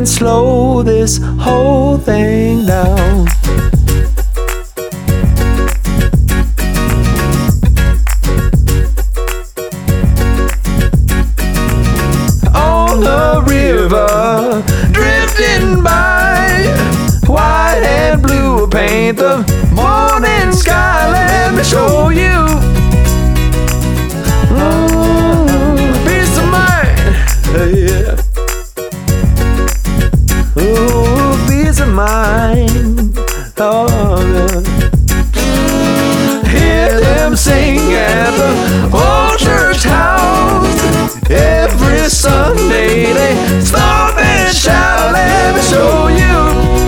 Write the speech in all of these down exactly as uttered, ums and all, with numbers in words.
and slow this whole thing down. On the river, drifting by, white and blue paint the morning sky. Let me show you mm, peace of mind. Yeah. Oh, peace of mind. Oh, yeah. Hear them sing at the old church house. Every Sunday they stop and shout. Let me show you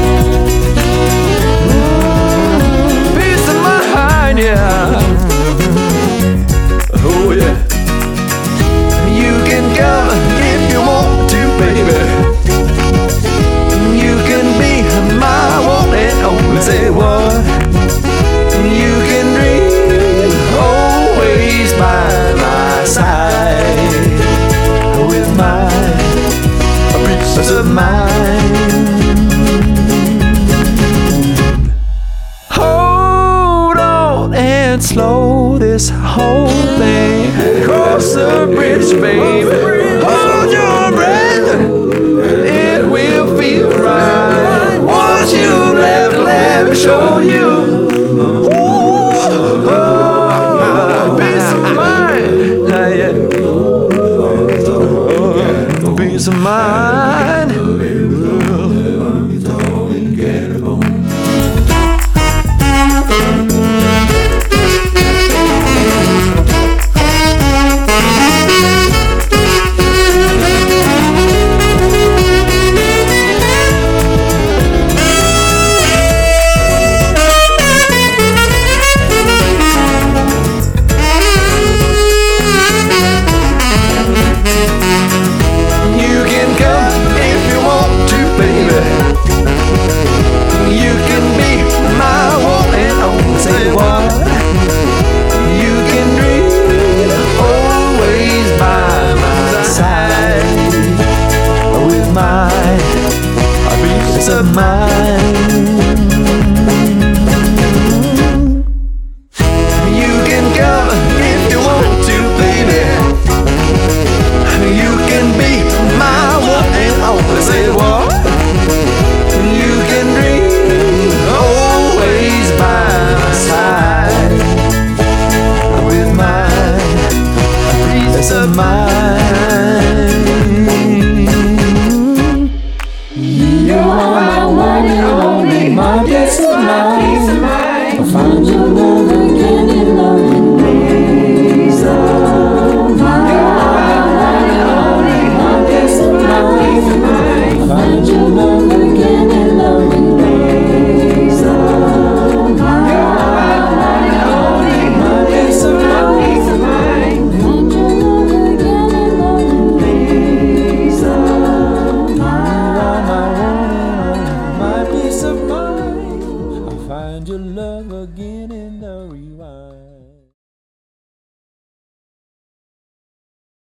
mm, peace of mind, yeah. Oh, yeah. You can come if you want to, baby. You can be my one and only. Say what? You can dream always by my side with my peace of mind. Hold on and slow this whole thing. Cross the bridge, baby. Hold your breath. It will feel right. Once you left, let me show you. Ooh, peace of mind. Yeah, yeah. Peace of mind.